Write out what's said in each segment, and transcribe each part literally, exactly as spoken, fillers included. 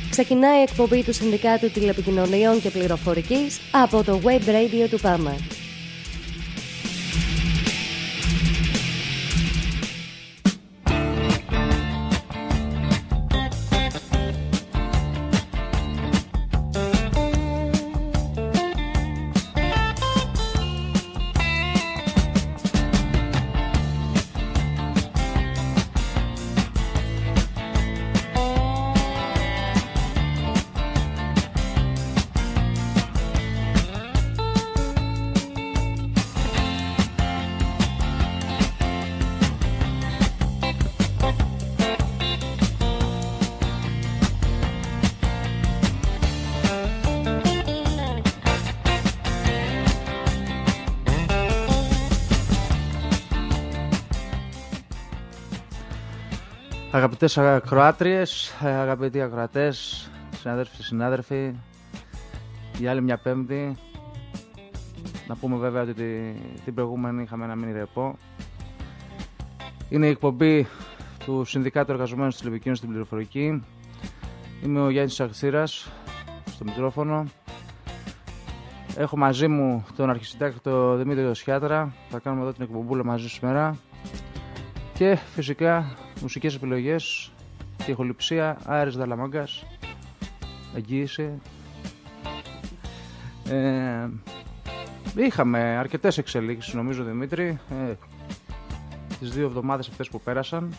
Ξεκινάει η εκπομπή του Συνδικάτου Τηλεπικοινωνιών και Πληροφορικής από το Web Radio του ΠΑΜΑ. Αγαπητές ακροάτριες, αγαπητοί ακροατές, συνάδελφοι και συνάδελφοι, για άλλη μια Πέμπτη. Να πούμε βέβαια ότι την προηγούμενη είχαμε ένα μίνι ρεπό. Είναι η εκπομπή του Συνδικάτου Εργαζομένων στην Τηλεπικοινωνία στην Πληροφορική. Είμαι ο Γιάννης Αχθήρας, στο μικρόφωνο. Έχω μαζί μου τον αρχισυντάκτη, τον Δημήτρη Σιάτρα. Θα κάνουμε εδώ την εκπομπούλα μαζί σήμερα. Και φυσικά μουσικές επιλογές και ηχοληψία Άρης Δαλαμάγκας, εγγύηση. Ε, είχαμε αρκετές εξελίξεις νομίζω, Δημήτρη, ε, τις δύο εβδομάδες αυτές που πέρασαν.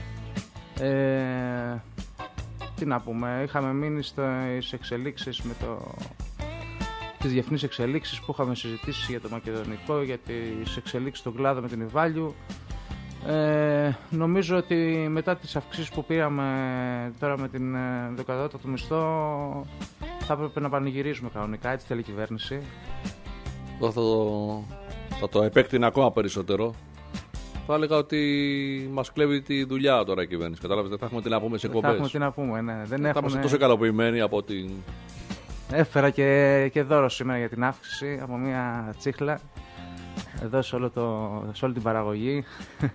Ε, τι να πούμε, είχαμε μείνει στις εξελίξεις με το... τις διεθνείς εξελίξεις που είχαμε συζητήσει για το μακεδονικό, για τις εξελίξεις στον κλάδο με την Ιβάλιου. Ε, νομίζω ότι μετά τις αυξήσεις που πήραμε τώρα με την δεκαδότα του μισθό θα έπρεπε να πανηγυρίζουμε κανονικά, έτσι θέλει η κυβέρνηση. Εγώ θα το, θα το επέκτηνα ακόμα περισσότερο. Θα έλεγα ότι μας κλέβει τη δουλειά τώρα η κυβέρνηση. Κατάλαβες, δεν θα έχουμε τι να πούμε σε εκπομπές. Δεν θα έχουμε τι να πούμε, ναι. Δεν θα έχουμε... είμαστε τόσο ικανοποιημένοι από την... Έφερα και, και δώρο σήμερα για την αύξηση από μια τσίχλα εδώ σε, όλο το, σε όλη την παραγωγή.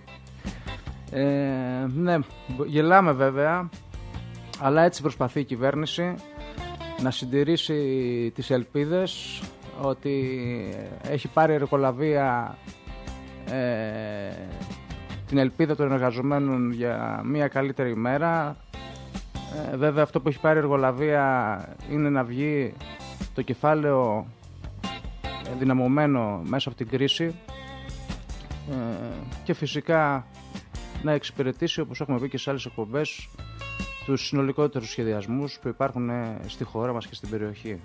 Ε, ναι, γελάμε βέβαια, αλλά έτσι προσπαθεί η κυβέρνηση να συντηρήσει τις ελπίδες ότι έχει πάρει εργολαβία, ε, την ελπίδα των εργαζομένων για μια καλύτερη ημέρα. Ε, βέβαια αυτό που έχει πάρει εργολαβία είναι να βγει το κεφάλαιο δυναμωμένο μέσα από την κρίση, ε, και φυσικά να εξυπηρετήσει, όπως έχουμε πει και σε άλλες εκπομπές, τους συνολικότερους σχεδιασμούς που υπάρχουν στη χώρα μας και στην περιοχή.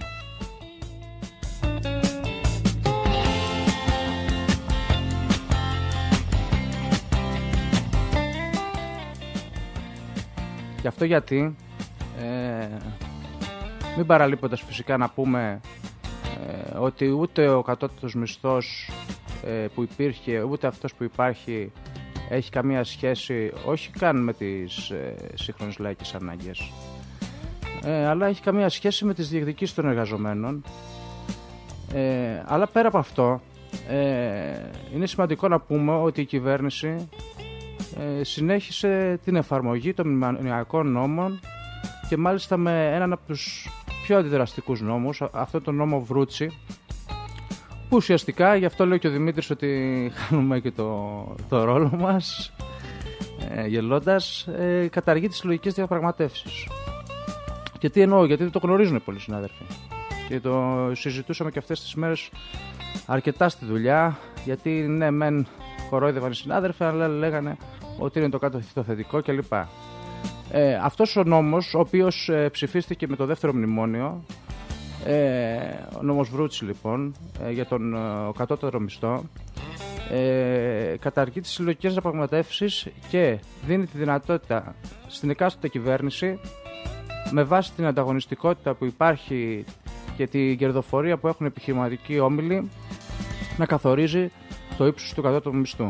Και αυτό γιατί, ε, μην παραλείποντας φυσικά να πούμε ε, ότι ούτε ο κατώτατος μισθός ε, που υπήρχε, ούτε αυτός που υπάρχει έχει καμία σχέση, όχι καν με τις ε, σύγχρονες λαϊκές ανάγκες, ε, αλλά έχει καμία σχέση με τις διεκδικήσεις των εργαζομένων. Ε, αλλά πέρα από αυτό, ε, είναι σημαντικό να πούμε ότι η κυβέρνηση ε, συνέχισε την εφαρμογή των μνημονιακών νόμων και μάλιστα με έναν από τους πιο αντιδραστικούς νόμους, αυτό το νόμο Βρούτσι, που ουσιαστικά, γι' αυτό λέει και ο Δημήτρης ότι χάνουμε και το, το ρόλο μας, ε, γελώντας, ε, καταργεί τις συλλογικές διαπραγματεύσεις. Και τι εννοώ, γιατί δεν το γνωρίζουν πολλοί συνάδελφοι. Και το συζητούσαμε και αυτές τις μέρες αρκετά στη δουλειά, γιατί ναι, μεν κορόιδευαν οι συνάδελφοι, αλλά λέγανε ότι είναι το κάτω το θετικό κλπ. Ε, αυτός ο νόμος, ο οποίος ε, ψηφίστηκε με το δεύτερο μνημόνιο, Ε, ο νόμος Βρούτσι λοιπόν, ε, για τον ε, κατώτερο μισθό, ε, καταργεί τις συλλογικές διαπραγματεύσεις και δίνει τη δυνατότητα στην εκάστοτε κυβέρνηση, με βάση την ανταγωνιστικότητα που υπάρχει και την κερδοφορία που έχουν επιχειρηματικοί όμιλοι, να καθορίζει το ύψος του κατώτερου μισθού.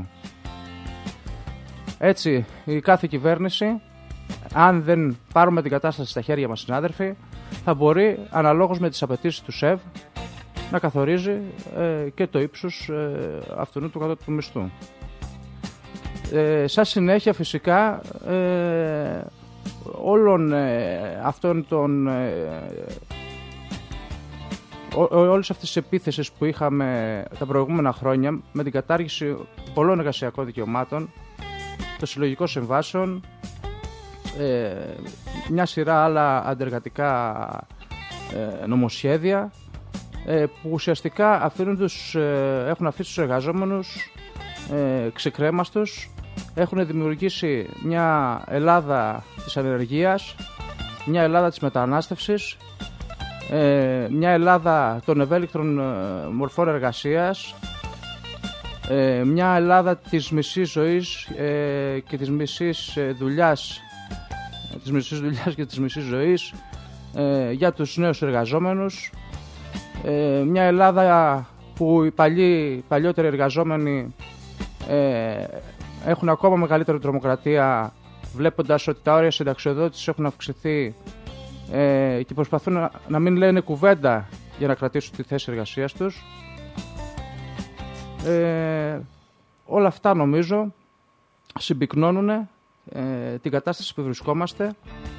Έτσι, η κάθε κυβέρνηση, αν δεν πάρουμε την κατάσταση στα χέρια μας, συνάδελφοι, θα μπορεί αναλόγως με τις απαιτήσεις του ΣΕΒ να καθορίζει ε, και το ύψος ε, αυτού του κατώτατου μισθού. Ε, σαν συνέχεια φυσικά, ε, όλων ε, αυτών των ε, ό, όλες αυτές τις επίθεσεις που είχαμε τα προηγούμενα χρόνια με την κατάργηση πολλών εργασιακών δικαιωμάτων, των συλλογικών συμβάσεων, ε, μια σειρά άλλα αντεργατικά ε, νομοσχέδια ε, που ουσιαστικά αφήνουν τους, ε, έχουν αφήσει τους εργαζόμενους ε, ξεκρέμαστος, έχουν δημιουργήσει μια Ελλάδα της ανεργίας, μια Ελλάδα της μετανάστευσης, ε, μια Ελλάδα των ευέλικτων ε, μορφών εργασίας, ε, μια Ελλάδα της μισής ζωής ε, και της μισής ε, δουλειάς, της μισής δουλειάς και της μισής ζωής ε, για τους νέους εργαζόμενους, ε, μια Ελλάδα που οι παλιοί, παλιότεροι εργαζόμενοι ε, έχουν ακόμα μεγαλύτερη τρομοκρατία, βλέποντας ότι τα όρια συνταξιοδότησης έχουν αυξηθεί ε, και προσπαθούν να, να μην λένε κουβέντα για να κρατήσουν τη θέση εργασίας τους. Ε, όλα αυτά νομίζω συμπυκνώνουν ε, την κατάσταση που βρισκόμαστε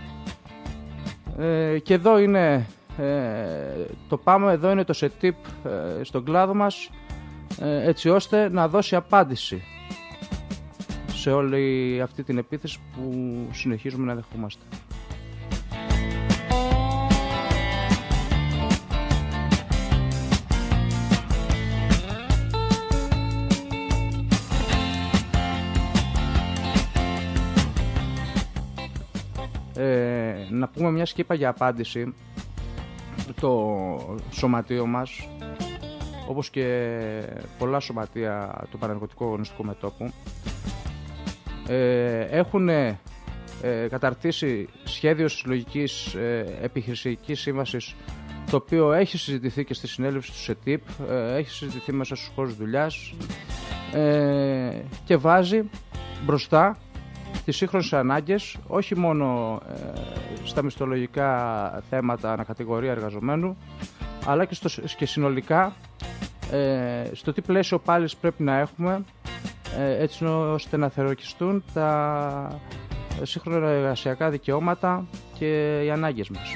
ε, και εδώ είναι ε, το πάμε, εδώ είναι το ΣΕΤΙΠ ε, στον κλάδο μας ε, έτσι ώστε να δώσει απάντηση σε όλη αυτή την επίθεση που συνεχίζουμε να δεχόμαστε. Ε, να πούμε μια σκήπα για απάντηση. Το σωματείο μας, όπως και πολλά σωματεία του Πανεργοτικού Αγωνιστικού Μετώπου, ε, έχουν ε, καταρτήσει σχέδιο συλλογικής ε, επιχειρησιακής σύμβασης, το οποίο έχει συζητηθεί και στη συνέλευση του ΣΕΤΙΠ, ε, έχει συζητηθεί μέσα στους χώρους δουλειάς ε, και βάζει μπροστά τις σύγχρονες ανάγκες, όχι μόνο ε, στα μισθολογικά θέματα ανακατηγορία εργαζομένου, αλλά και, στο, και συνολικά ε, στο τι πλαίσιο πάλης πρέπει να έχουμε ε, έτσι ώστε να θωρακιστούν τα σύγχρονα εργασιακά δικαιώματα και οι ανάγκες μας.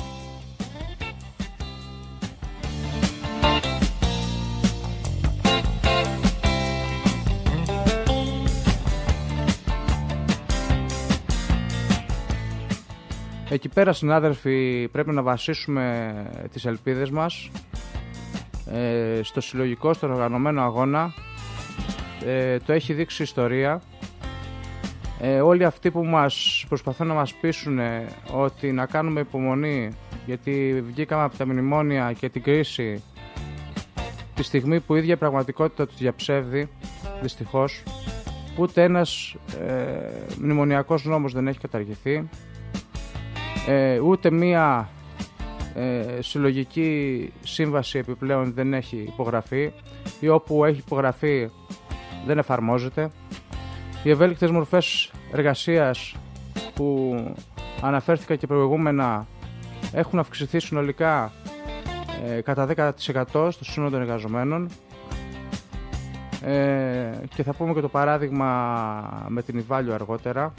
Εκεί πέρα, συνάδελφοι, πρέπει να βασίσουμε τις ελπίδες μας ε, στο συλλογικό, στον οργανωμένο αγώνα. Ε, το έχει δείξει η ιστορία. Ε, όλοι αυτοί που μας προσπαθούν να μας πείσουν ότι να κάνουμε υπομονή, γιατί βγήκαμε από τα μνημόνια και την κρίση τη στιγμή που η ίδια η πραγματικότητα του διαψεύδει, δυστυχώς, ούτε ένας ε, μνημονιακός νόμος δεν έχει καταργηθεί. Ε, ούτε μία ε, συλλογική σύμβαση επιπλέον δεν έχει υπογραφεί ή όπου έχει υπογραφεί δεν εφαρμόζεται. Οι ευέλικτες μορφές εργασίας που αναφέρθηκα και προηγούμενα έχουν αυξηθεί συνολικά ε, κατά δέκα τοις εκατό στο σύνολο των εργαζομένων ε, και θα πούμε και το παράδειγμα με την Ιβάλιο αργότερα,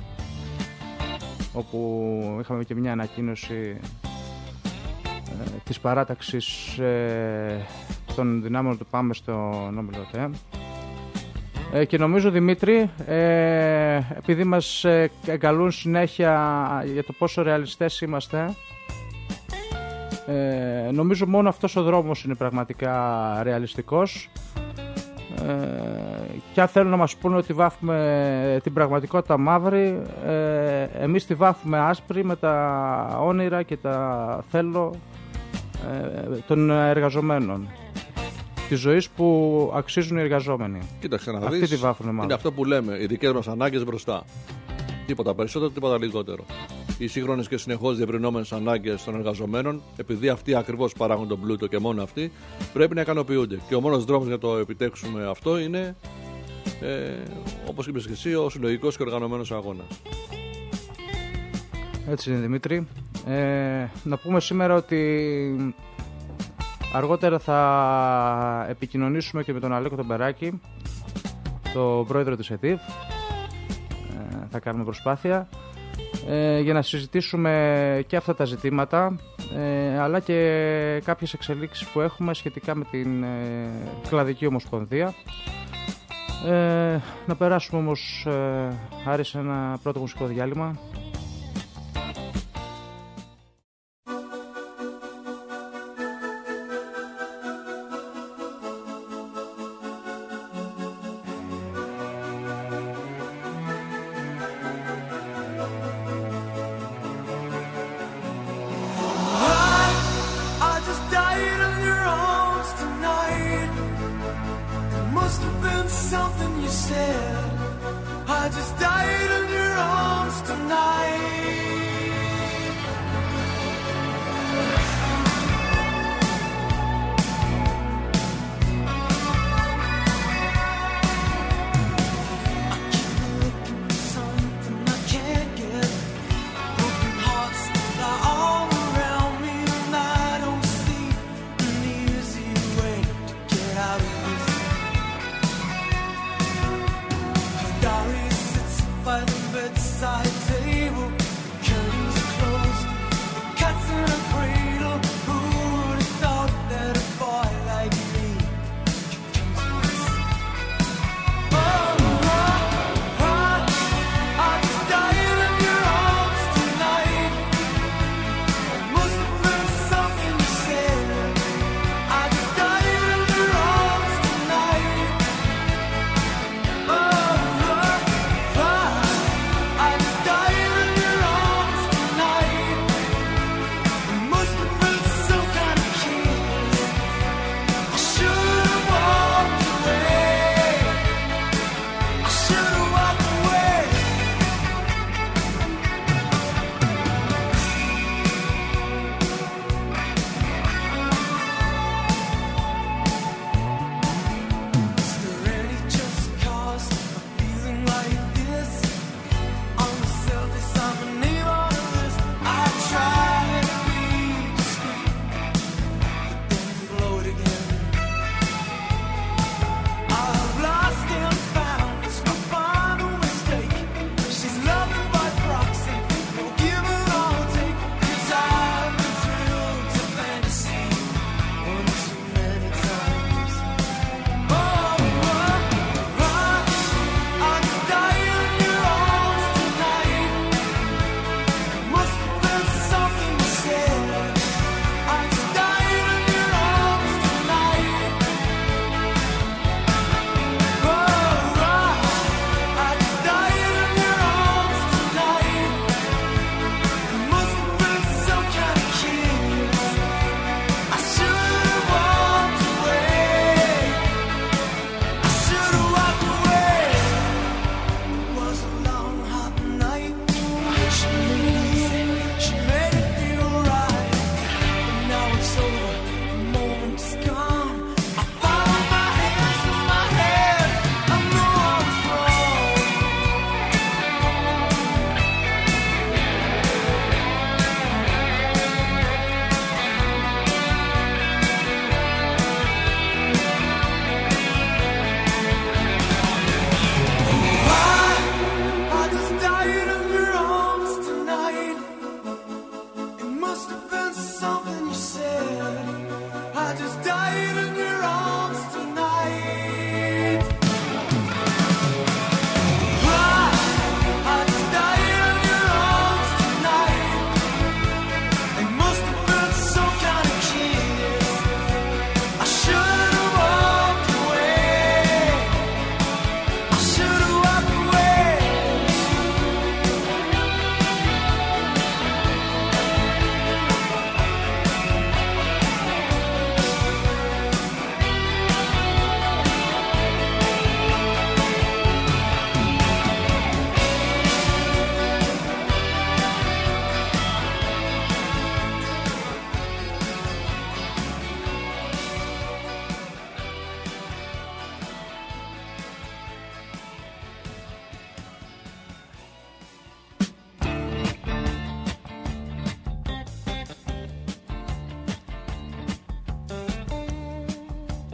όπου είχαμε και μια ανακοίνωση ε, της παράταξης ε, των δυνάμεων του ΠΑΜΕ στον Όμιλο ΤΕ. Ε, και νομίζω, Δημήτρη, ε, επειδή μας ε, εγκαλούν συνέχεια για το πόσο ρεαλιστές είμαστε, ε, νομίζω μόνο αυτός ο δρόμος είναι πραγματικά ρεαλιστικός. Ε, και αν θέλουν να μας πούνε ότι βάφουμε την πραγματικότητα μαύρη, ε, εμείς τη βάφουμε άσπρη με τα όνειρα και τα θέλω ε, των εργαζομένων, της ζωής που αξίζουν οι εργαζόμενοι. Κοίταξε να Αυτή δεις, τη βάφουνε μαύρη. είναι αυτό που λέμε, οι δικές μας ανάγκες μπροστά. Τίποτα περισσότερο, τίποτα λιγότερο. Οι σύγχρονες και συνεχώς διευρυνόμενες ανάγκες των εργαζομένων, επειδή αυτοί ακριβώς παράγουν τον πλούτο και μόνο αυτοί, πρέπει να ικανοποιούνται. Και ο μόνος δρόμος για το επιτέξουμε αυτό είναι, ε, όπως είπες και εσύ, ο συλλογικός και οργανωμένος αγώνας. Έτσι είναι, Δημήτρη. Ε, να πούμε σήμερα ότι αργότερα θα επικοινωνήσουμε και με τον Αλέκο τον Περάκη, τον πρόεδρο του ΣΕΤΙΠ. Ε, θα κάνουμε προσπάθεια. ε, για να συζητήσουμε και αυτά τα ζητήματα, ε, αλλά και κάποιες εξελίξεις που έχουμε σχετικά με την ε, Κλαδική Ομοσπονδία. Ε, να περάσουμε όμως, ε, Άρη, σε ένα πρώτο μουσικό διάλειμμα.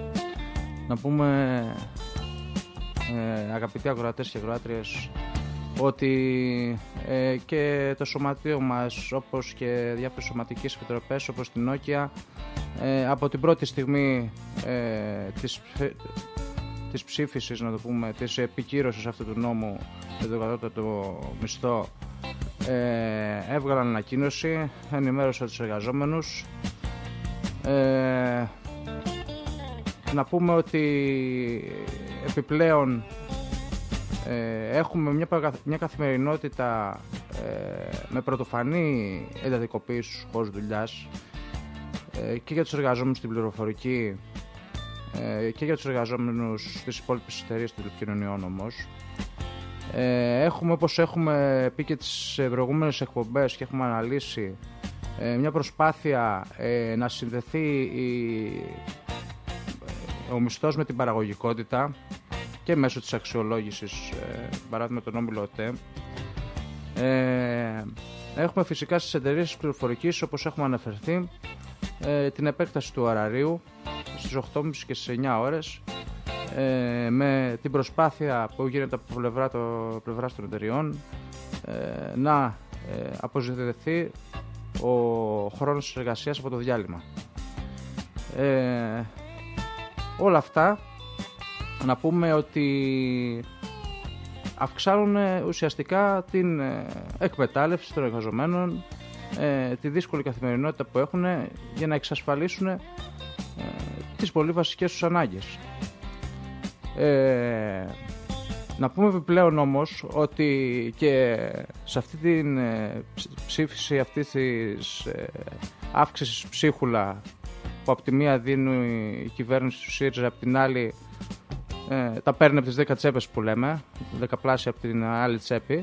Να πούμε, ε, αγαπητοί ακροατές και ακροάτριες, ότι ε, και το σωματείο μας, όπως και διάφορες σωματικές επιτροπές όπως την Νόκια, ε, από την πρώτη στιγμή ε, της, της ψήφισης, να το πούμε, της επικύρωσης αυτού του νόμου για το κατώτατο μισθό, ε, έβγαλαν ανακοίνωση, ενημέρωσαν τους εργαζόμενους. Ε, να πούμε ότι επιπλέον ε, έχουμε μια, μια καθημερινότητα ε, με πρωτοφανή εντατικοποίηση στους χώρους δουλειάς ε, και για τους εργαζόμενους στην πληροφορική ε, και για τους εργαζόμενους στις υπόλοιπες εταιρείες των τηλεπικοινωνιών όμως. Ε, έχουμε, όπως έχουμε πει και τις προηγούμενες εκπομπές και έχουμε αναλύσει, ε, μια προσπάθεια ε, να συνδεθεί η, ο μισθός με την παραγωγικότητα και μέσω της αξιολόγησης, ε, παράδειγμα τον όμιλο ΟΤΕ. Ε, έχουμε φυσικά στις εταιρείες της πληροφορικής, όπως έχουμε αναφερθεί, ε, την επέκταση του ωραρίου στις οκτώ και μισή και στις εννιά ώρες, ε, με την προσπάθεια που γίνεται από πλευρά, το, πλευρά των εταιριών ε, να ε, αποζητηθεί ο χρόνος της εργασίας από το διάλειμμα. Ε, όλα αυτά να πούμε ότι αυξάνουν ουσιαστικά την εκμετάλλευση των εργαζομένων, ε, τη δύσκολη καθημερινότητα που έχουν για να εξασφαλίσουν ε, τις πολύ βασικές τους ανάγκες. Ε, να πούμε επιπλέον όμως ότι και σε αυτή την ε, ψήφιση αυτή της ε, αύξησης ψίχουλα που από τη μία δίνει η κυβέρνηση του ΣΥΡΙΖΑ, από την άλλη ε, τα παίρνει από τις δέκα τσέπες που λέμε, δεκαπλάσια από την άλλη τσέπη,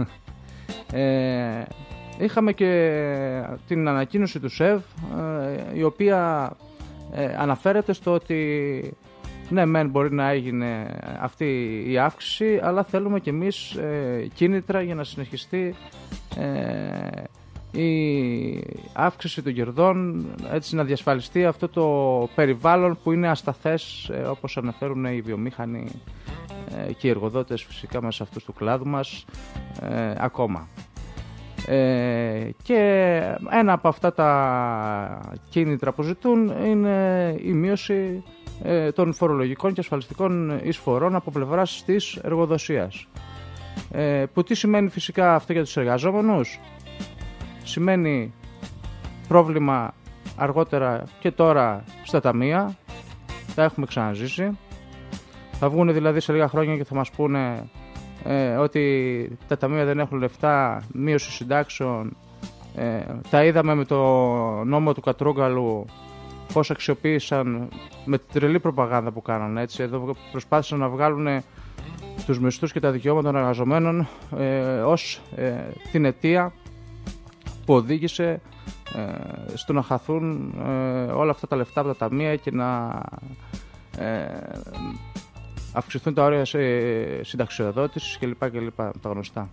ε, είχαμε και την ανακοίνωση του ΣΕΒ, ε, η οποία ε, αναφέρεται στο ότι ναι, μεν μπορεί να έγινε αυτή η αύξηση, αλλά θέλουμε κι εμείς ε, κίνητρα για να συνεχιστεί ε, η αύξηση των κερδών, έτσι να διασφαλιστεί αυτό το περιβάλλον που είναι ασταθές, ε, όπως αναφέρουν οι βιομήχανοι ε, και οι εργοδότες φυσικά μέσα αυτούς του κλάδου μας ε, ακόμα. Ε, και ένα από αυτά τα κίνητρα που ζητούν είναι η μείωση ε, των φορολογικών και ασφαλιστικών εισφορών από πλευράς της εργοδοσίας. Ε, που τι σημαίνει φυσικά αυτό για τους εργαζόμενους? Σημαίνει πρόβλημα αργότερα και τώρα στα ταμεία, τα έχουμε ξαναζήσει. Θα βγουν δηλαδή σε λίγα χρόνια και θα μας πούνε ε, ότι τα ταμεία δεν έχουν λεφτά, μείωση συντάξεων. Ε, τα είδαμε με το νόμο του Κατρούγκαλου πώς αξιοποίησαν με την τρελή προπαγάνδα που κάνανε. Έτσι. Εδώ προσπάθησαν να βγάλουν τους μισθούς και τα δικαιώματα των εργαζομένων ε, ως ε, την αιτία που οδήγησε ε, στο να χαθούν ε, όλα αυτά τα λεφτά από τα ταμεία και να ε, αυξηθούν τα όρια σε συνταξιοδότησης κλπ. κλπ. Τα γνωστά.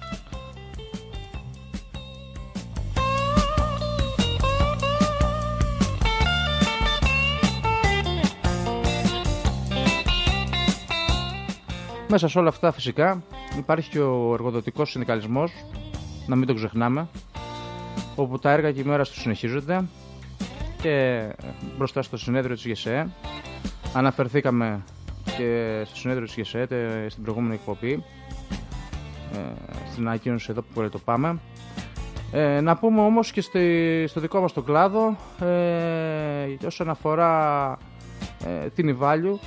Μέσα σε όλα αυτά φυσικά υπάρχει και ο εργοδοτικός συνδικαλισμός, να μην το ξεχνάμε, όπου τα έργα και οι μέρες του συνεχίζονται και μπροστά στο συνέδριο της ΓΕΣΕ. Αναφερθήκαμε και στο συνέδριο της ΓΕΣΕ στην προηγούμενη εκπομπή, στην ανακοίνωση εδώ που το πάμε. Ε, να πούμε όμως και στη, στο δικό μας τον κλάδο, ε, όσον αφορά ε, την Ιβάλιου,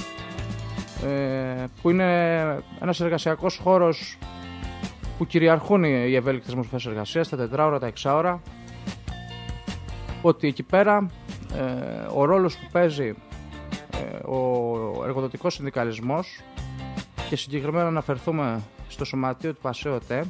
ε, που είναι ένας εργασιακός χώρος που κυριαρχούν οι ευέλικτες μορφές εργασίας, τα τετράωρα, τα εξάωρα, ότι εκεί πέρα ε, ο ρόλος που παίζει ε, ο εργοδοτικός συνδικαλισμός, και συγκεκριμένα αναφερθούμε στο σωματείο του ΠΑΣΕ-ΟΤΕ,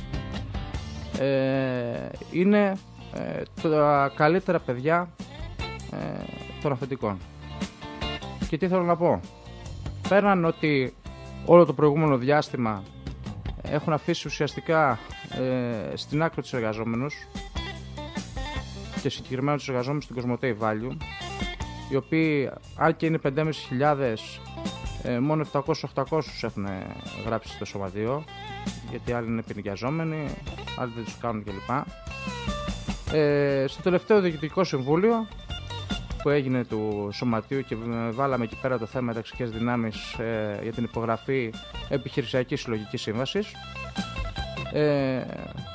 ε, είναι ε, τα καλύτερα παιδιά ε, των αφεντικών. Και τι θέλω να πω? Πέραν ότι όλο το προηγούμενο διάστημα έχουν αφήσει ουσιαστικά ε, στην άκρη τους εργαζόμενους, και συγκεκριμένα τους εργαζόμενους στην Κοσμοτέ Value, οι οποίοι, αν και είναι πέντε χιλιάδες πεντακόσιες, Ε, μόνο επτακόσιους οχτακόσιους έχουν γράψει στο σωματείο, γιατί άλλοι είναι ποινικιαζόμενοι, άλλοι δεν τους κάνουν κλπ. Ε, στο τελευταίο διοικητικό συμβούλιο που έγινε του σωματείου και βάλαμε εκεί πέρα το θέμα ταξικές δυνάμεις ε, για την υπογραφή επιχειρησιακής συλλογικής σύμβασης, ε,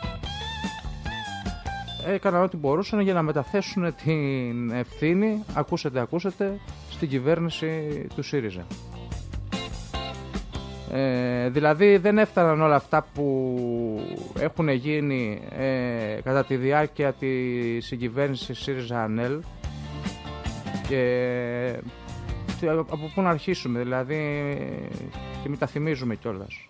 έκαναν ό,τι μπορούσαν για να μεταθέσουν την ευθύνη, ακούσετε, ακούσετε, στην κυβέρνηση του ΣΥΡΙΖΑ. Ε, δηλαδή δεν έφταναν όλα αυτά που έχουν γίνει ε, κατά τη διάρκεια της συγκυβέρνησης ΣΥΡΙΖΑ-ΑΝΕΛ, και από πού να αρχίσουμε, δηλαδή, και μην τα θυμίζουμε κιόλας.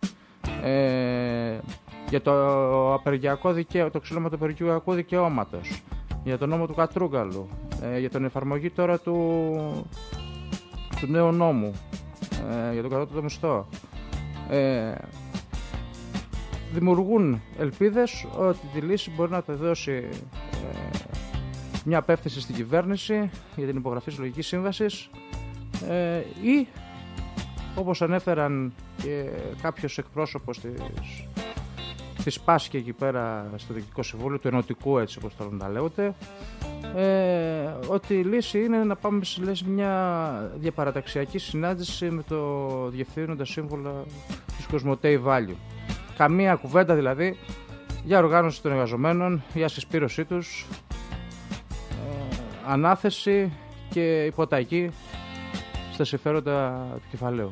Ε, για το απεργιακό δικαίωμα, το ξύλωμα του απεργιακού δικαιώματος, για τον νόμο του Κατρούγκαλου, ε, για την εφαρμογή τώρα του, του νέου νόμου, ε, για τον κατώτατο μισθό. Ε, δημιουργούν ελπίδες ότι τη λύση μπορεί να το δώσει ε, μια απεύθυνση στην κυβέρνηση για την υπογραφή συλλογικής σύμβασης, ε, ή όπως ανέφεραν και κάποιος εκπρόσωπος της, της Πάσκη εκεί πέρα στο Διοικητικό Συμβούλιο, του Ενωτικού, έτσι όπως θέλουν να λέγονται, ε, ότι η λύση είναι να πάμε σε μια διαπαραταξιακή συνάντηση με το Διευθύνοντα Σύμβουλο της Κοσμοτέι Value. Καμία κουβέντα δηλαδή για οργάνωση των εργαζομένων, για συσπήρωσή τους, ε, ανάθεση και υποταγή στα συμφέροντα του κεφαλαίου.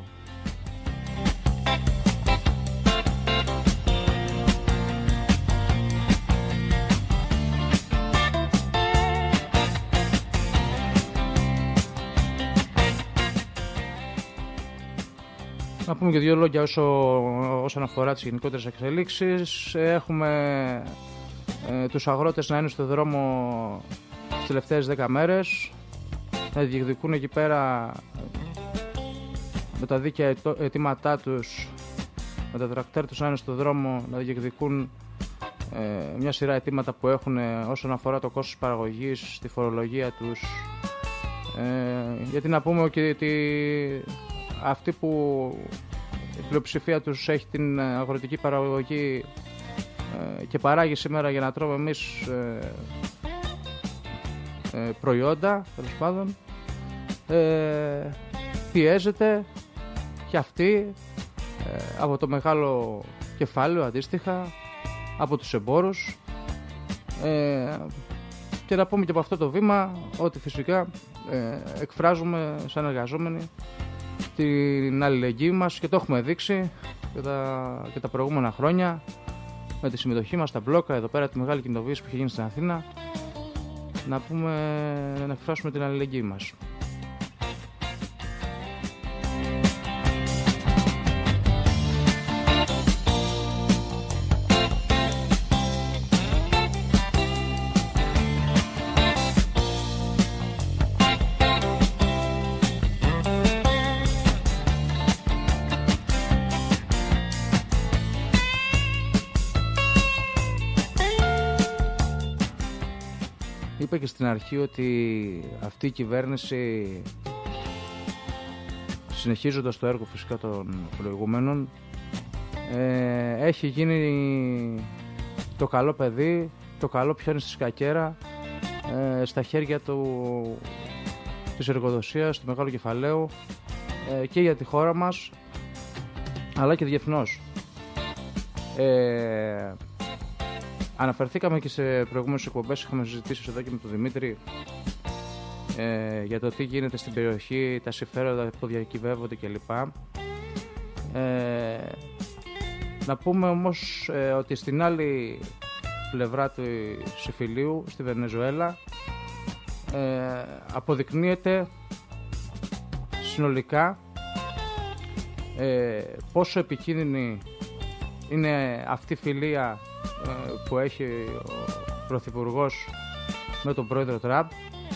Να πούμε και δύο λόγια όσο, όσον αφορά τις γενικότερες εξελίξεις. Έχουμε ε, τους αγρότες να είναι στο δρόμο τις τελευταίες δέκα μέρες, να διεκδικούν εκεί πέρα με τα δίκαια αιτήματά τους, με τα τρακτέρ τους να είναι στο δρόμο, να διεκδικούν ε, μια σειρά αιτήματα που έχουν όσον αφορά το κόστος παραγωγής, τη φορολογία τους, ε, γιατί να πούμε ότι αυτοί που η πλειοψηφία τους έχει την αγροτική παραγωγή ε, και παράγει σήμερα για να τρώμε εμείς ε, ε, προϊόντα, τέλος πάντων, ε, πιέζεται και αυτή ε, από το μεγάλο κεφάλαιο, αντίστοιχα από τους εμπόρους, ε, και να πούμε και από αυτό το βήμα ότι φυσικά ε, εκφράζουμε σαν εργαζόμενοι την αλληλεγγύη μας, και το έχουμε δείξει και τα, και τα προηγούμενα χρόνια με τη συμμετοχή μας στα μπλόκα εδώ πέρα, τη μεγάλη κινητοποίηση που είχε γίνει στην Αθήνα, να πούμε, να εκφράσουμε την αλληλεγγύη μας. Είπα και στην αρχή ότι αυτή η κυβέρνηση, συνεχίζοντας το έργο φυσικά των προηγούμενων, ε, έχει γίνει το καλό παιδί, το καλό πιάνει στη σκακέρα, ε, στα χέρια του, της εργοδοσίας, του μεγάλου κεφαλαίου, ε, και για τη χώρα μας αλλά και διεθνώς. Ε, Αναφερθήκαμε και σε προηγούμενες εκπομπές, είχαμε συζητήσει εδώ και με τον Δημήτρη ε, για το τι γίνεται στην περιοχή, τα συμφέροντα που διακυβεύονται κλπ. Ε, να πούμε όμως ε, ότι στην άλλη πλευρά του συμφιλίου, στη Βενεζουέλα, ε, αποδεικνύεται συνολικά ε, πόσο επικίνδυνη είναι αυτή η φιλία που έχει ο Πρωθυπουργός με τον πρόεδρο Τραμπ,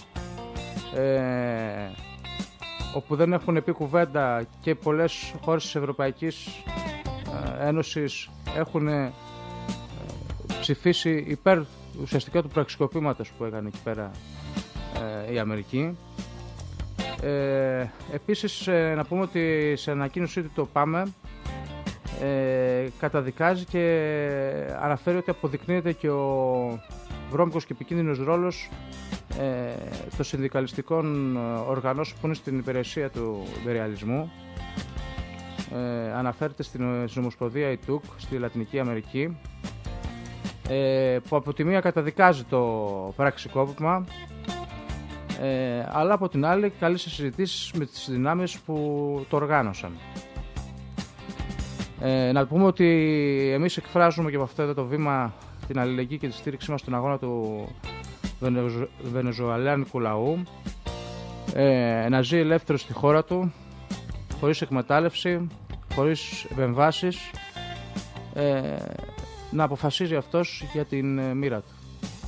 ε, όπου δεν έχουν πει κουβέντα και πολλές χώρες της Ευρωπαϊκής Ένωσης έχουν ε, ψηφίσει υπέρ ουσιαστικά του πραξικοπήματος που έκανε εκεί πέρα ε, η Αμερική. Ε, επίσης ε, να πούμε ότι σε ανακοίνωσή του το ΠΑΜΕ ε, καταδικάζει και αναφέρει ότι αποδεικνύεται και ο βρώμικος και επικίνδυνος ρόλος ε, των συνδικαλιστικών οργανώσεων που είναι στην υπηρεσία του υπεριαλισμού. Ε, αναφέρεται στην Ομοσπονδία ΙΤΟΚ στη Λατινική Αμερική, ε, που από τη μία καταδικάζει το πραξικόπημα, ε, αλλά από την άλλη καλεί σε συζητήσεις με τις δυνάμεις που το οργάνωσαν. Ε, να πούμε ότι εμείς εκφράζουμε και από αυτό εδώ το βήμα την αλληλεγγύη και τη στήριξή μας στον αγώνα του Βενεζου... βενεζουαλάνικου λαού, ε, να ζει ελεύθερος στη χώρα του, χωρίς εκμετάλλευση, χωρίς επεμβάσεις, ε, να αποφασίζει αυτός για την ε, μοίρα του.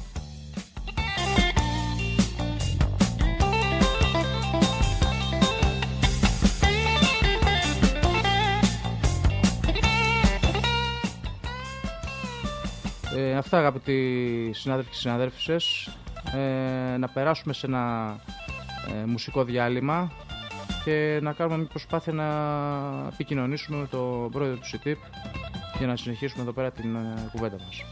Ε, αυτά αγαπητοί συνάδελφοι και συναδέλφισες, ε, να περάσουμε σε ένα ε, μουσικό διάλειμμα και να κάνουμε μια προσπάθεια να επικοινωνήσουμε με τον πρόεδρο του ΣΥΤΙΠ για να συνεχίσουμε εδώ πέρα την ε, κουβέντα μας.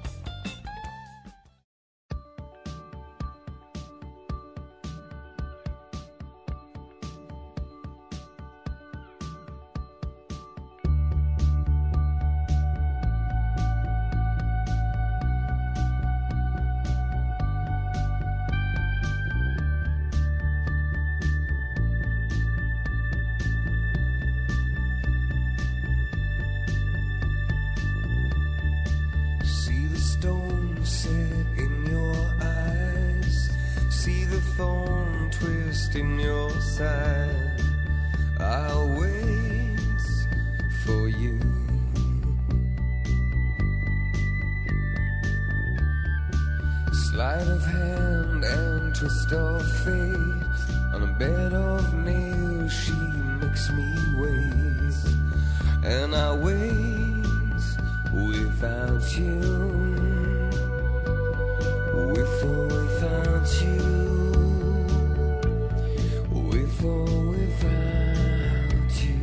Sleight of hand and twist of fate. On a bed of nails she makes me wait. And I wait without you. With or without you. With or without you.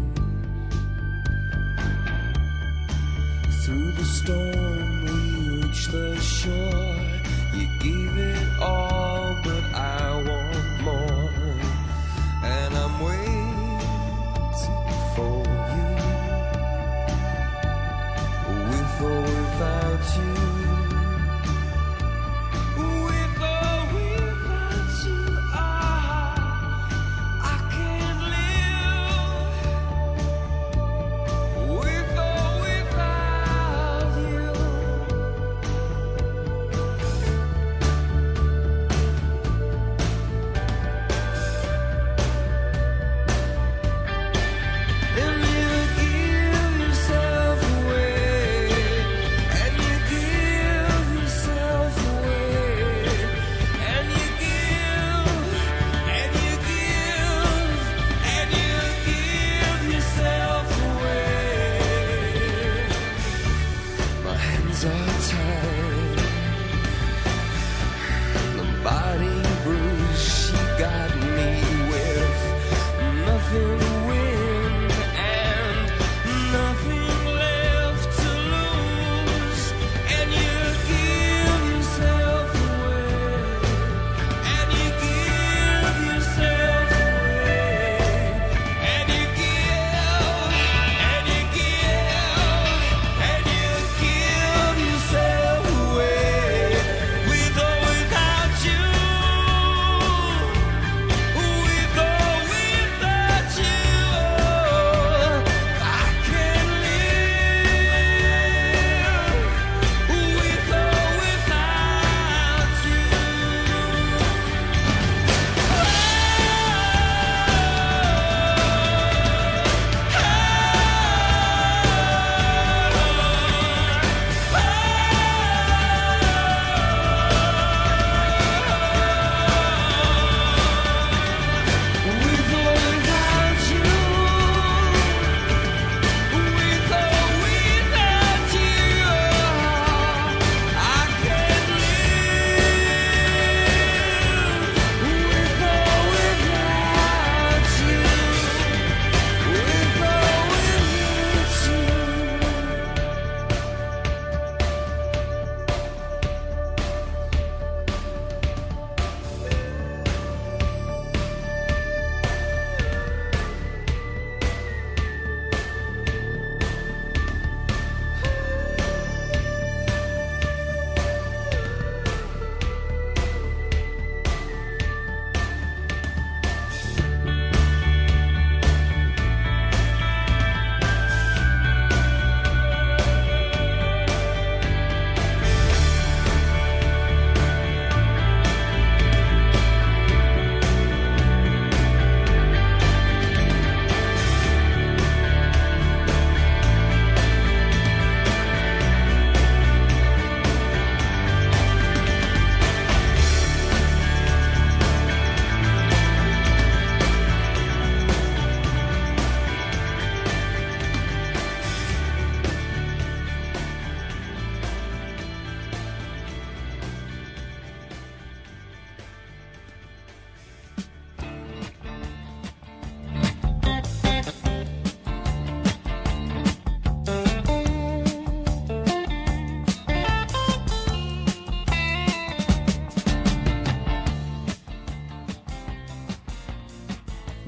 Through the storm we reach the shore. You gave it all, but I want more. And I'm waiting for you. With or without you. With or without you, I, I can't live. With or without you.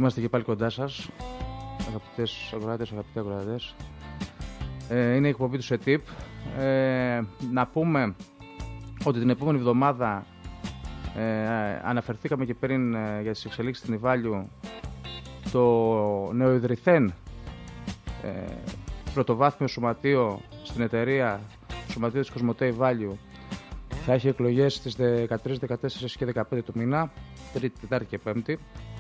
Είμαστε και πάλι κοντά σας, αγαπητές ακροατές, αγαπητοί ακροατές. Ε, είναι η εκπομπή του ΣΕΤΙΠ. Ε, να πούμε ότι την επόμενη εβδομάδα ε, αναφερθήκαμε και πριν ε, για τις εξελίξεις στην Ιβάλιου, το νεοειδρυθέν ε, πρωτοβάθμιο σωματείο στην εταιρεία Σωματείο της Κοσμοτέ Ιβάλιου θα έχει εκλογές στις δεκατρείς, δεκατέσσερις και δεκαπέντε του μήνα, Τρίτη, Τετάρτη και Πέμπτη.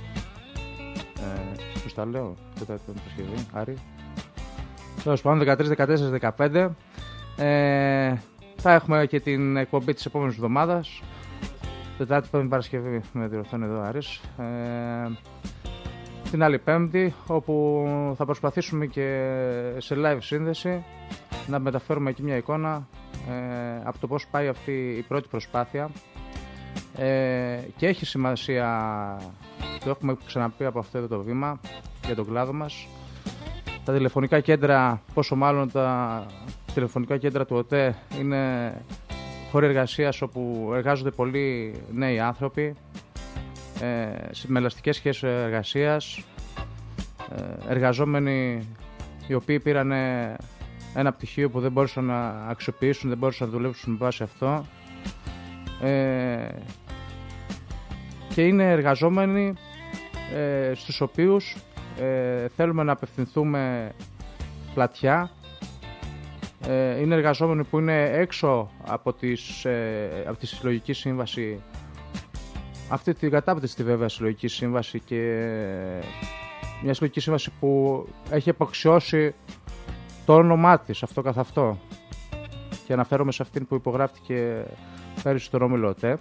Ε, σωστά λέω, Τετάρτη, Πέμπτη, Παρασκευή, Άρη. Τέλος πάντων, δεκατρείς, δεκατέσσερις, δεκαπέντε. Ε, θα έχουμε και την εκπομπή της επόμενης εβδομάδας. Τετάρτη, Πέμπτη, Παρασκευή, με διορθώνει εδώ Άρης. Ε, την άλλη Πέμπτη, όπου θα προσπαθήσουμε και σε live σύνδεση να μεταφέρουμε εκεί μια εικόνα ε, από το πώς πάει αυτή η πρώτη προσπάθεια. Ε, και έχει σημασία, το έχουμε ξαναπεί από αυτό εδώ το βήμα, για τον κλάδο μας. Τα τηλεφωνικά κέντρα, πόσο μάλλον τα τηλεφωνικά κέντρα του ΟΤΕ, είναι χώροι εργασίας όπου εργάζονται πολλοί νέοι άνθρωποι, ε, με ελαστικές σχέσεις εργασίας, ε, εργαζόμενοι οι οποίοι πήραν ένα πτυχίο που δεν μπορούσαν να αξιοποιήσουν, δεν μπορούσαν να δουλέψουν με βάση αυτό, ε, και είναι εργαζόμενοι ε, στους οποίους ε, θέλουμε να απευθυνθούμε πλατιά. Ε, είναι εργαζόμενοι που είναι έξω από, τις, ε, από τη συλλογική σύμβαση, αυτή την κατάπτυστη στη βέβαια συλλογική σύμβαση, και μια συλλογική σύμβαση που έχει αποξιώσει το όνομά της αυτό καθ' αυτό, και αναφέρομαι σε αυτήν που υπογράφτηκε πέρυσι στον όμιλο ΟΤΕ.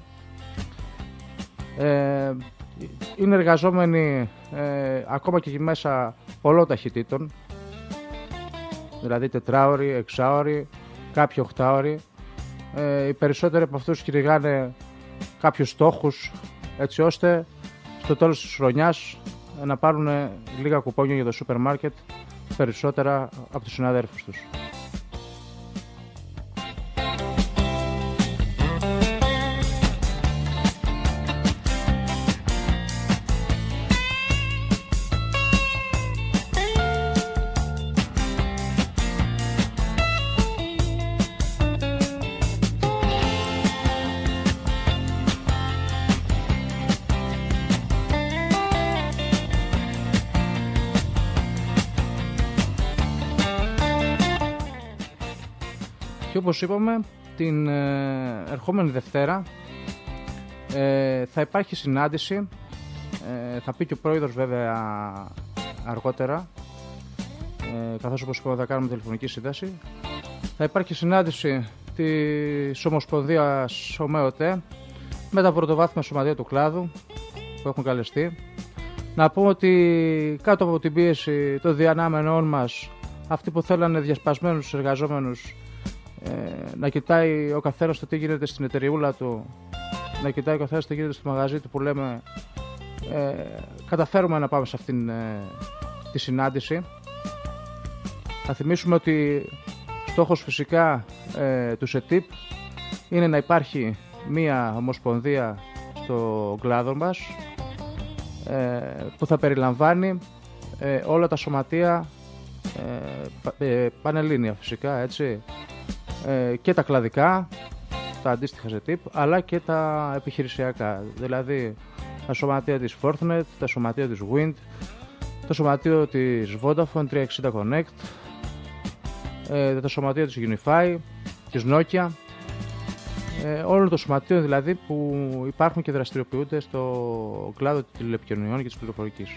Ε, είναι εργαζόμενοι ε, ακόμα και εκεί μέσα πολλών ταχυτήτων, δηλαδή τετράωροι, εξάωροι, κάποιοι οχτάωροι. Ε, οι περισσότεροι από αυτούς κυνηγάνε κάποιους στόχους, έτσι ώστε στο τέλος της χρονιάς να πάρουν λίγα κουπόνια για το σούπερ μάρκετ, περισσότερα από τους συναδέλφους τους. Και όπως είπαμε, την ε, ερχόμενη Δευτέρα ε, θα υπάρχει συνάντηση, ε, θα πει και ο πρόεδρος βέβαια αργότερα, ε, καθώς όπως είπαμε θα κάνουμε τηλεφωνική σύνταση. Θα υπάρχει συνάντηση της Ομοσπονδίας ΟΜΕΟΤΕ με τα πρωτοβάθμια σωματεία του κλάδου που έχουν καλεστεί. Να πούμε ότι κάτω από την πίεση των διανάμενών μας, αυτοί που θέλανε διασπασμένους εργαζόμενους, Ε, να κοιτάει ο καθένας το τι γίνεται στην εταιρεούλα του, να κοιτάει ο καθένας το τι γίνεται στο μαγαζί του, που λέμε, ε, καταφέρουμε να πάμε σε αυτήν ε, τη συνάντηση. Θα θυμίσουμε ότι στόχος φυσικά ε, του ΣΕΤΙΠ είναι να υπάρχει μία ομοσπονδία στο κλάδο μας, ε, που θα περιλαμβάνει ε, όλα τα σωματεία, ε, ε, πανελλήνια φυσικά, έτσι, και τα κλαδικά, τα αντίστοιχα ΣΕΤΙΠ, αλλά και τα επιχειρησιακά, δηλαδή τα σωματεία της Forthnet, τα σωματεία της Wind, το σωματείο της Vodafone τριακόσια εξήντα Connect, τα σωματεία της Unify, της Nokia, όλων των σωματείων δηλαδή που υπάρχουν και δραστηριοποιούνται στο κλάδο των τηλεπικοινωνιών και της πληροφορικής.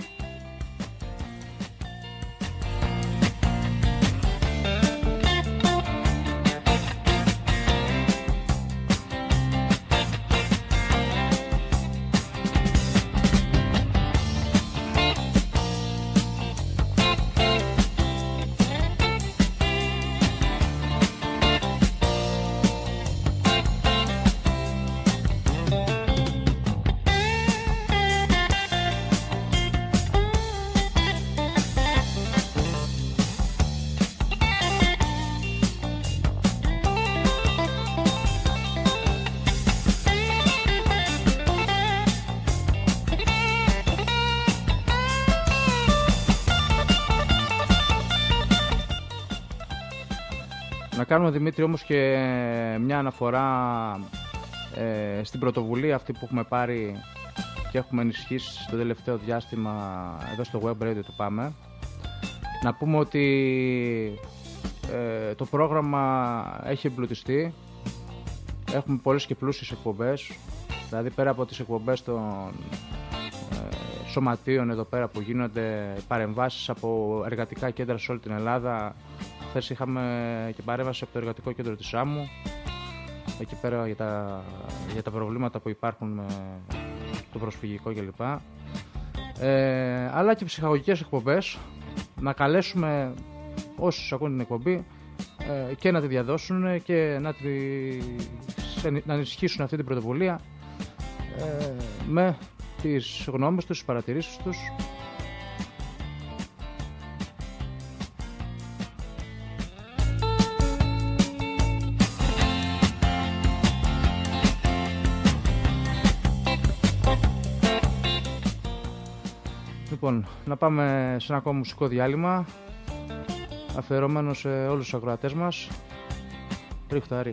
Να κάνουμε, Δημήτρη, όμως και μια αναφορά ε, στην πρωτοβουλία αυτή που έχουμε πάρει και έχουμε ενισχύσει στο τελευταίο διάστημα εδώ στο Web Radio του Πάμε. Να πούμε ότι ε, το πρόγραμμα έχει εμπλουτιστεί. Έχουμε πολλές και πλούσιες εκπομπές. Δηλαδή πέρα από τις εκπομπές των ε, σωματείων εδώ πέρα που γίνονται παρεμβάσεις από εργατικά κέντρα σε όλη την Ελλάδα. Χθες είχαμε και παρέμβαση από το εργατικό κέντρο της Σάμου, εκεί πέρα για τα, για τα προβλήματα που υπάρχουν με το προσφυγικό κλπ. Ε, αλλά και ψυχαγωγικές εκπομπές. Να καλέσουμε όσους ακούν την εκπομπή ε, και να τη διαδώσουν και να, τη, να ενισχύσουν αυτή την πρωτοβουλία ε, με τις γνώμες τους, τις παρατηρήσεις τους. Λοιπόν, να πάμε σε ένα ακόμα μουσικό διάλειμμα αφιερωμένο σε όλους τους ακροατές μας. Ρίχταρι.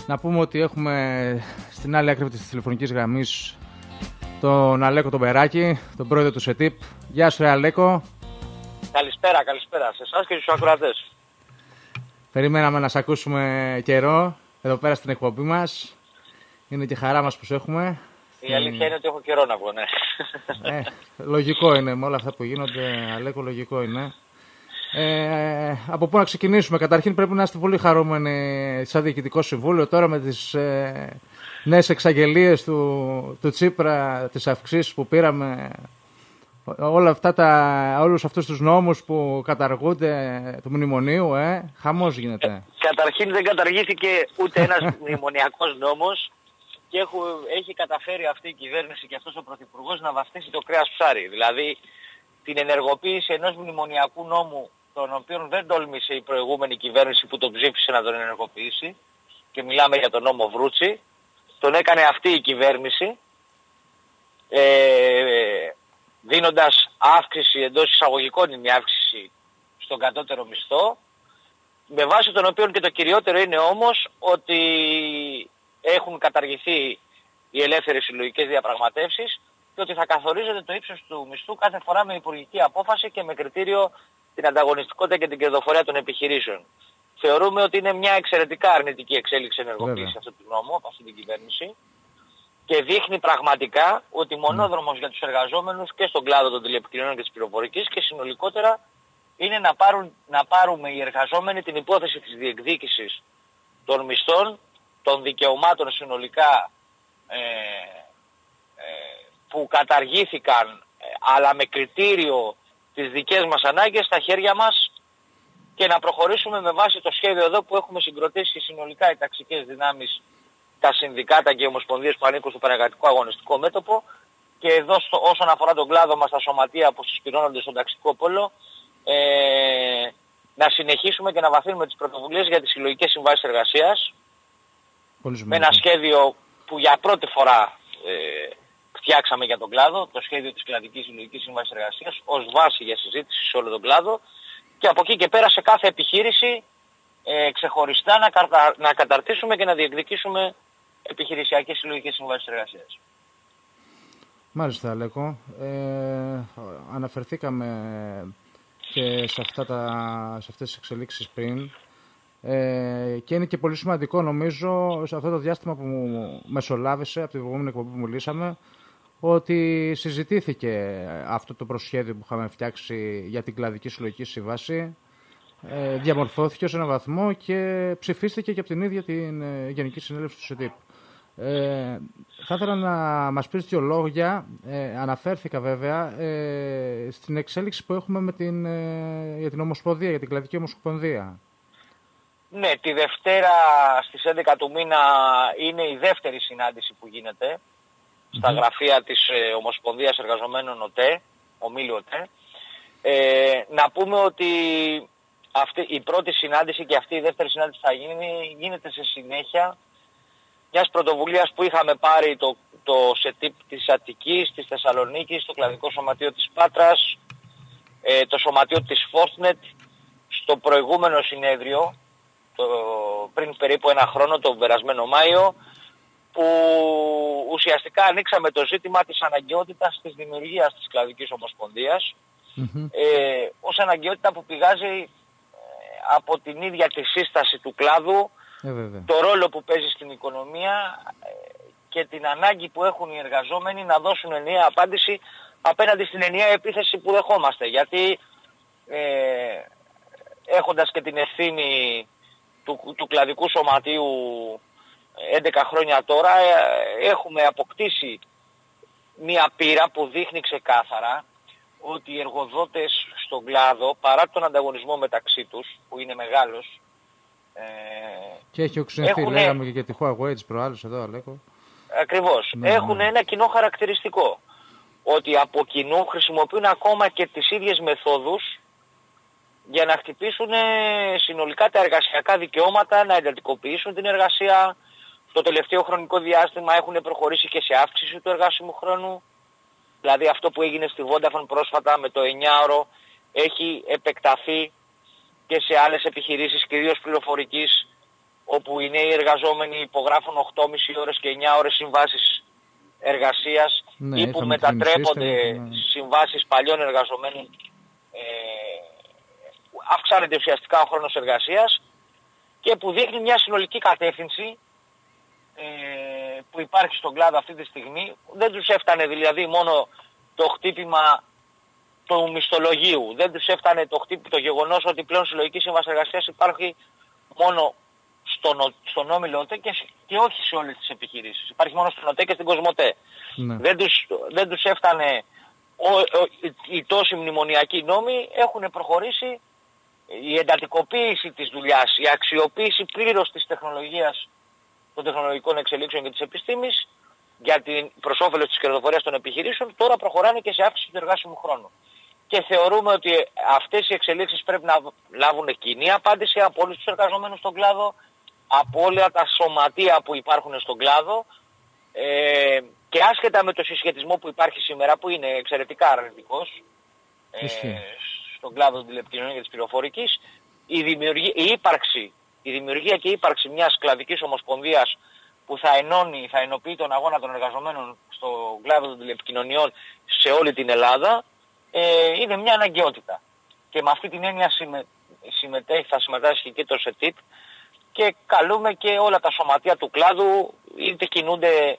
Να πούμε ότι έχουμε στην άλλη άκρη της τηλεφωνικής γραμμής τον Αλέκο τον Περάκη, τον πρόεδρο του ΣΕΤΙΠ. Γεια σου, ρε Αλέκο. Καλησπέρα, καλησπέρα σε εσάς και στους ακροατές. Περιμέναμε να σε ακούσουμε καιρό εδώ πέρα στην εκπομπή μας. Είναι και χαρά μας που σε έχουμε. Η αλήθεια είναι ότι έχω καιρό να βγω, ναι. Ε, λογικό είναι με όλα αυτά που γίνονται, Αλέκο, λογικό είναι. Ε, από πού να ξεκινήσουμε? Καταρχήν πρέπει να είστε πολύ χαρούμενοι σαν Διοικητικό Συμβούλιο τώρα με τις ε, νέες εξαγγελίες του, του Τσίπρα, τις αυξήσεις που πήραμε, όλα αυτά τα, όλους αυτούς τους νόμους που καταργούνται του μνημονίου, ε, χαμός γίνεται. Ε, καταρχήν δεν καταργήθηκε ούτε ένας μνημονιακός νόμος και έχω, έχει καταφέρει αυτή η κυβέρνηση και αυτός ο Πρωθυπουργός να βαφτίσει το κρέας ψάρι. Δηλαδή την ενεργοποίηση ενός μνημονιακού νόμου, τον οποίο δεν τόλμησε η προηγούμενη κυβέρνηση που τον ψήφισε να τον ενεργοποιήσει, και μιλάμε για τον νόμο Βρούτσι, τον έκανε αυτή η κυβέρνηση, ε, δίνοντας αύξηση, εντός εισαγωγικών είναι η αύξηση στον κατώτερο μισθό, με βάση τον οποίο και το κυριότερο είναι όμως ότι έχουν καταργηθεί οι ελεύθερες συλλογικές διαπραγματεύσεις και ότι θα καθορίζεται το ύψος του μισθού κάθε φορά με υπουργική απόφαση και με κριτήριο την ανταγωνιστικότητα και την κερδοφορία των επιχειρήσεων. Θεωρούμε ότι είναι μια εξαιρετικά αρνητική εξέλιξη ενεργοποίηση αυτού του νόμου από αυτή την κυβέρνηση και δείχνει πραγματικά ότι μονόδρομος για τους εργαζόμενους και στον κλάδο των τηλεπικοινωνιών και της πληροφορικής και συνολικότερα είναι να, πάρουν, να πάρουμε οι εργαζόμενοι την υπόθεση της διεκδίκησης των μισθών, των δικαιωμάτων συνολικά ε, ε, που καταργήθηκαν ε, αλλά με κριτήριο τις δικές μας ανάγκες στα χέρια μας και να προχωρήσουμε με βάση το σχέδιο εδώ που έχουμε συγκροτήσει συνολικά οι ταξικές δυνάμεις, τα συνδικάτα και οι ομοσπονδίες που ανήκουν στο παραγωγικό αγωνιστικό μέτωπο και εδώ στο, όσον αφορά τον κλάδο μας, τα σωματεία που συσπηρώνονται στον ταξικό πόλο, ε, να συνεχίσουμε και να βαθύνουμε τις πρωτοβουλίες για τις συλλογικές συμβάσεις εργασίας με ένα σχέδιο που για πρώτη φορά ε, φτιάξαμε για τον κλάδο, το σχέδιο της κλαδικής συλλογικής συμβάσης εργασίας ως βάση για συζήτηση σε όλο τον κλάδο και από εκεί και πέρα σε κάθε επιχείρηση ε, ξεχωριστά να, καρτα, να καταρτήσουμε και να διεκδικήσουμε επιχειρησιακές συλλογικές συμβάσεις εργασίας. Μάλιστα, Αλέκο. Ε, αναφερθήκαμε και σε, αυτά τα, σε αυτές τις εξελίξεις πριν ε, και είναι και πολύ σημαντικό νομίζω σε αυτό το διάστημα που μου μεσολάβησε από την προηγούμενη εκπομπή που μιλήσαμε ότι συζητήθηκε αυτό το προσχέδιο που είχαμε φτιάξει για την κλαδική συλλογική σύμβαση, ε, διαμορφώθηκε σε έναν βαθμό και ψηφίστηκε και από την ίδια την ε, Γενική Συνέλευση του ΣΕΤΙΠ. Ε, θα ήθελα να μας πεις δύο λόγια, ε, αναφέρθηκα βέβαια ε, στην εξέλιξη που έχουμε με την, ε, για την Ομοσπονδία, για την Κλαδική Ομοσπονδία. Ναι, τη Δευτέρα στις έντεκα του μήνα είναι η δεύτερη συνάντηση που γίνεται στα γραφεία της ε, Ομοσπονδίας Εργαζομένων ΟΤΕ, ομίλου ΟΤΕ. Ε, να πούμε ότι αυτή, η πρώτη συνάντηση και αυτή η δεύτερη συνάντηση θα γίνει, γίνεται σε συνέχεια μιας πρωτοβουλίας που είχαμε πάρει το, το ΣΕΤΙΠ της Αττικής, της Θεσσαλονίκης, το Κλαδικό Σωματείο της Πάτρας, ε, το Σωματείο της Φόρτνετ, στο προηγούμενο συνέδριο, το, πριν περίπου ένα χρόνο, τον περασμένο Μάιο, που ουσιαστικά ανοίξαμε το ζήτημα της αναγκαιότητας της δημιουργίας της Κλαδικής Ομοσπονδίας, mm-hmm. ε, ως αναγκαιότητα που πηγάζει ε, από την ίδια τη σύσταση του κλάδου, ε, το ρόλο που παίζει στην οικονομία ε, και την ανάγκη που έχουν οι εργαζόμενοι να δώσουν ενιαία απάντηση απέναντι στην ενιαία επίθεση που δεχόμαστε. Γιατί ε, έχοντας και την ευθύνη του, του κλαδικού σωματείου έντεκα χρόνια τώρα, έχουμε αποκτήσει μία πείρα που δείχνει ξεκάθαρα ότι οι εργοδότες στον κλάδο, παρά τον ανταγωνισμό μεταξύ τους, που είναι μεγάλος, ε, και έχει οξυνθεί, έχουνε... λέγαμε και για τη Huawei της προάλλης εδώ, Αλέκο. Ακριβώς. Ναι, έχουν ναι. ένα κοινό χαρακτηριστικό, ότι από κοινού χρησιμοποιούν ακόμα και τις ίδιες μεθόδους για να χτυπήσουν συνολικά τα εργασιακά δικαιώματα, να εντατικοποιήσουν την εργασία. Το τελευταίο χρονικό διάστημα έχουν προχωρήσει και σε αύξηση του εργάσιμου χρόνου. Δηλαδή αυτό που έγινε στη Vodafone πρόσφατα με το εννιάωρο έχει επεκταθεί και σε άλλες επιχειρήσεις, κυρίως πληροφορικής, όπου οι νέοι εργαζόμενοι υπογράφουν οκτώ και μισή ώρες και εννιά ώρες συμβάσεις εργασίας, ναι, ή που μετατρέπονται σύστημα, ναι. συμβάσεις παλιών εργαζομένων, ε, αυξάνεται ουσιαστικά ο χρόνος εργασίας και που δείχνει μια συνολική κατεύθυνση ε, που υπάρχει στον κλάδο αυτή τη στιγμή. Δεν τους έφτανε δηλαδή μόνο το χτύπημα του μισθολογίου, δεν τους έφτανε το, χτύπη, το γεγονός ότι πλέον συλλογική σύμβαση εργασίας υπάρχει μόνο στον, στον Όμιλο ΟΤΕ και, και όχι σε όλες τις επιχειρήσεις. Υπάρχει μόνο στον ΟΤΕ και στην Κοσμοτέ. Ναι. Δεν, τους, δεν τους έφτανε ο, ο, οι, οι τόσοι μνημονιακοί νόμοι, έχουν προχωρήσει η εντατικοποίηση της δουλειάς, η αξιοποίηση πλήρως της τεχνολογίας, των τεχνολογικών εξελίξεων και της επιστήμης για την προς όφελος της κερδοφορίας των επιχειρήσεων, τώρα προχωράνε και σε αύξηση του εργάσιμου χρόνου. Και θεωρούμε ότι αυτές οι εξελίξεις πρέπει να λάβουν κοινή απάντηση από όλους τους εργαζομένους στον κλάδο, από όλα τα σωματεία που υπάρχουν στον κλάδο, ε, και άσχετα με το συσχετισμό που υπάρχει σήμερα, που είναι εξαιρετικά αρνητικός ε, στον κλάδο των τηλεπικοινωνιών και της πληροφορικής, η, δημιουργία, η, ύπαρξη, η δημιουργία και η ύπαρξη μιας κλαδικής ομοσπονδίας που θα ενώνει, θα ενοποιεί τον αγώνα των εργαζομένων στον κλάδο των τηλεπικοινωνιών σε όλη την Ελλάδα, ε, είναι μια αναγκαιότητα. Και με αυτή την έννοια συμμε, συμμετέχει, θα συμμετάσχει και το ΣΕΤΙΠ και καλούμε και όλα τα σωματεία του κλάδου, είτε κινούνται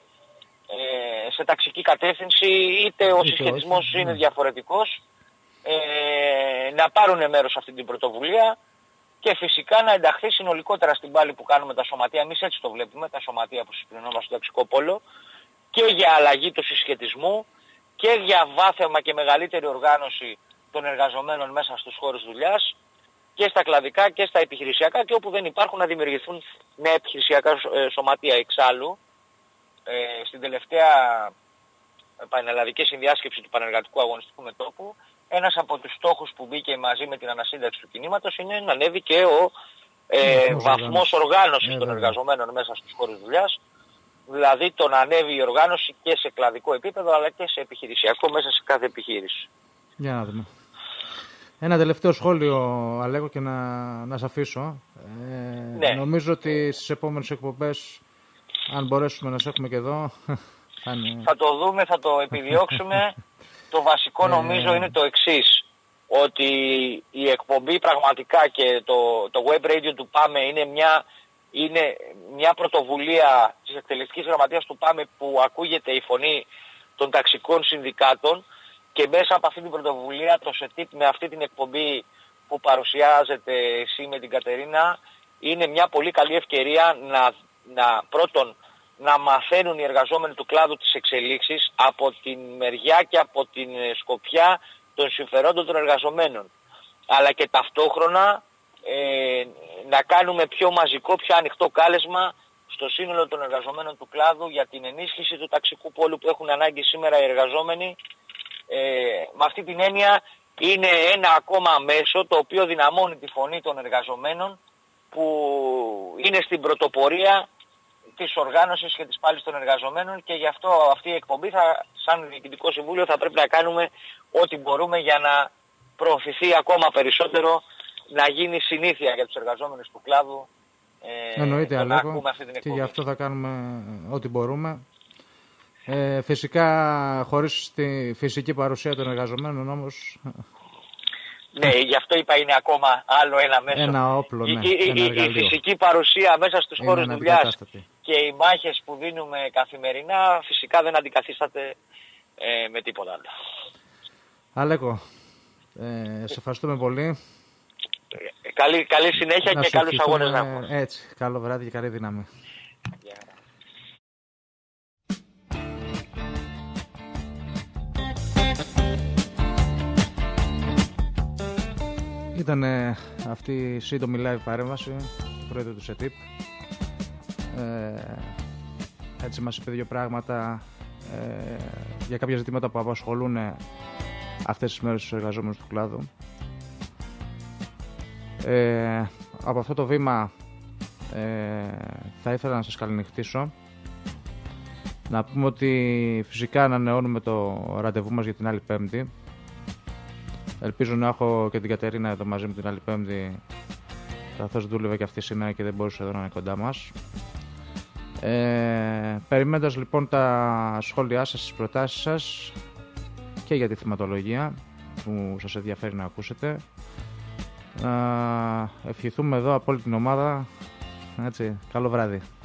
ε, σε ταξική κατεύθυνση, είτε ο συσχετισμός είναι διαφορετικός, ε, να πάρουν μέρος σε αυτή την πρωτοβουλία και φυσικά να ενταχθεί συνολικότερα στην πάλη που κάνουμε τα σωματεία. Εμείς έτσι το βλέπουμε, τα σωματεία που συμπληρωνόμαστε στο ταξικό πόλο, και για αλλαγή του συσχετισμού και για βάθεμα και μεγαλύτερη οργάνωση των εργαζομένων μέσα στους χώρους δουλειάς και στα κλαδικά και στα επιχειρησιακά, και όπου δεν υπάρχουν να δημιουργηθούν νέα επιχειρησιακά σωματεία. Εξάλλου, ε, στην τελευταία πανελλαδική συνδιάσκεψη του Πανεργατικού Αγωνιστικού Μετώπου, ένας από τους στόχους που μπήκε μαζί με την ανασύνταξη του κινήματος είναι να ανέβει και ο ε, βαθμός οργάνωσης των εργαζομένων μέσα στους χώρους δουλειάς, δηλαδή το να ανέβει η οργάνωση και σε κλαδικό επίπεδο αλλά και σε επιχειρησιακό μέσα σε κάθε επιχείρηση. Για να δούμε. Ένα τελευταίο σχόλιο, Αλέκο, και να, να σε αφήσω. Ε, ναι. Νομίζω ότι στις επόμενες εκπομπές, αν μπορέσουμε να σε έχουμε και εδώ, θα, είναι... θα το δούμε, θα το επιδιώξουμε. Το βασικό νομίζω είναι το εξής, ότι η εκπομπή πραγματικά και το, το web radio του ΠΑΜΕ είναι μια, είναι μια πρωτοβουλία της εκτελεστικής γραμματείας του ΠΑΜΕ που ακούγεται η φωνή των ταξικών συνδικάτων, και μέσα από αυτή την πρωτοβουλία το ΣΕΤΙΠ με αυτή την εκπομπή που παρουσιάζεται εσύ με την Κατερίνα είναι μια πολύ καλή ευκαιρία να, να πρώτον να μαθαίνουν οι εργαζόμενοι του κλάδου τις εξελίξεις από την μεριά και από την σκοπιά των συμφερόντων των εργαζομένων. Αλλά και ταυτόχρονα ε, να κάνουμε πιο μαζικό, πιο ανοιχτό κάλεσμα στο σύνολο των εργαζομένων του κλάδου για την ενίσχυση του ταξικού πόλου που έχουν ανάγκη σήμερα οι εργαζόμενοι. Ε, με αυτή την έννοια είναι ένα ακόμα μέσο το οποίο δυναμώνει τη φωνή των εργαζομένων που είναι στην πρωτοπορία της οργάνωσης και της πάλης των εργαζομένων, και γι' αυτό αυτή η εκπομπή θα, σαν Διοικητικό Συμβούλιο θα πρέπει να κάνουμε ό,τι μπορούμε για να προωθηθεί ακόμα περισσότερο, να γίνει συνήθεια για τους εργαζόμενους του κλάδου. Ε, Εννοείται, Αλέκο, και γι' αυτό θα κάνουμε ό,τι μπορούμε. Ε, φυσικά χωρίς τη φυσική παρουσία των εργαζομένων όμως... Ναι, γι' αυτό είπα είναι ακόμα άλλο ένα μέσο. Ένα όπλο, ναι. Η, η, η, η φυσική παρουσία μέσα στους είναι χώρους δουλειάς και οι μάχες που δίνουμε καθημερινά φυσικά δεν αντικαθίσταται ε, με τίποτα άλλο. Αλέκο, ε, σε ευχαριστούμε πολύ. Ε, καλή, καλή συνέχεια να και καλούς αγώνες να έχουμε. Έτσι, καλό βράδυ και καλή δύναμη. Yeah. Ήταν αυτή η σύντομη live παρέμβαση του πρόεδρου του ΣΕΤΙΠ. Ε, έτσι μας είπε δύο πράγματα ε, για κάποια ζητήματα που απασχολούν αυτές τις μέρες τους εργαζόμενους του κλάδου. Ε, από αυτό το βήμα ε, θα ήθελα να σας καληνυχτήσω. Να πούμε ότι φυσικά ανανεώνουμε το ραντεβού μας για την άλλη Πέμπτη. Ελπίζω να έχω και την Κατερίνα εδώ μαζί μου την άλλη Πέμπτη. καθώς δούλευε και αυτή σήμερα και δεν μπορούσε εδώ να είναι κοντά μας. Ε, περιμένοντας λοιπόν τα σχόλιά σας, τις προτάσεις σας και για τη θεματολογία που σας ενδιαφέρει να ακούσετε, να ευχηθούμε εδώ από όλη την ομάδα. Έτσι, καλό βράδυ.